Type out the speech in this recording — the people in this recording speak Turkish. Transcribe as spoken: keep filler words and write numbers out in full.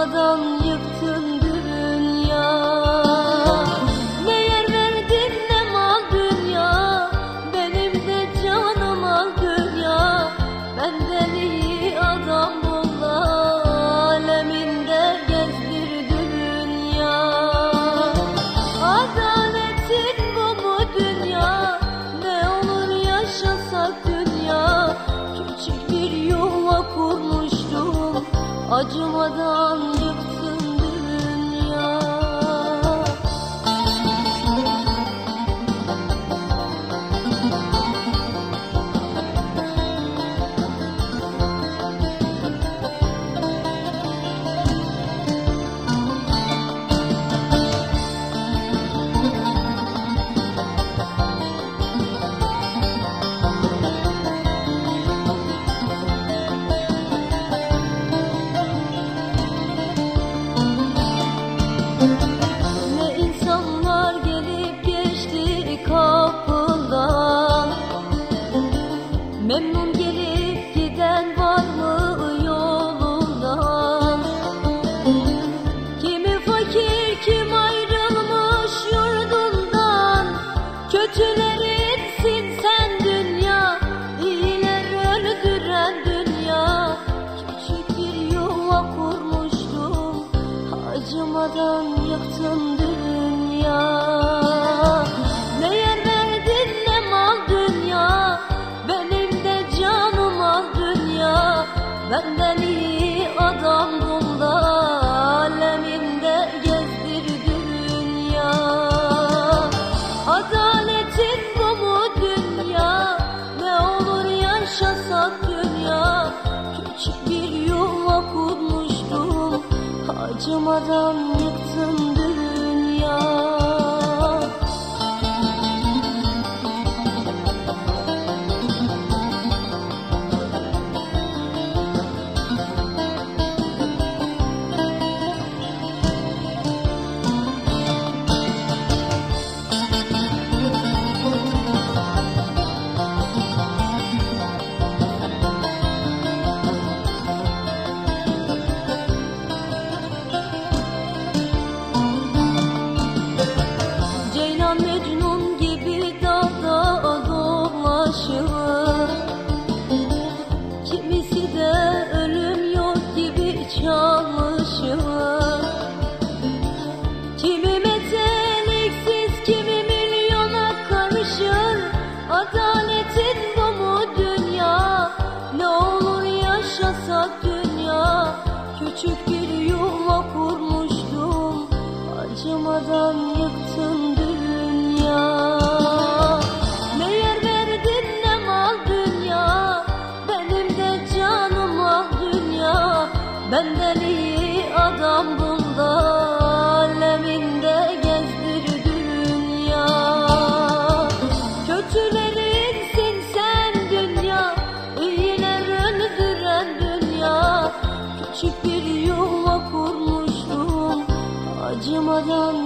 Acımadan yıktın dünya. Ne yer verdin ne mal dünya, benim de canım al dünya. Benden iyi adam bul, aleminde gezdir dünya. Adaletin bu mu dünya, ne olur yaşasak dünya. Küçük bir yuva kurmuştum, acımadan yıktın dünya. Memnun gelip giden var mı yolundan? Kimi fakir, kim ayrılmış yurdundan. Kötülerinsin sen dünya, iyiler öldüren dünya. Küçük bir yuva kurmuştum, acımadan yıktın dünya. Ne yer verdin ne mal dünya, benden iyi adam bul, aleminde gezdir dünya. Adaletin bu mu dünya, ne olur yaşasak dünya. Küçük bir yuva kurmuştum, acımadan yıktın dünya. Mecnun gibi dağda dolaşır, kimisi de ölüm yok gibi çalışır. Kimi meteliksiz, kimi milyona karışır. Adaletin bu mu dünya, ne olur yaşasak dünya. Küçük bir yuva kurmuştum, acımadan yıktın dünya. Ne yer verdin ne mal dünya, benim de canım al dünya. Benden iyi adam bul, aleminde gezdir dünya. Kötülerinsin sen dünya, iyiler öldüren dünya. Küçük bir yuva kurmuştum, acımadan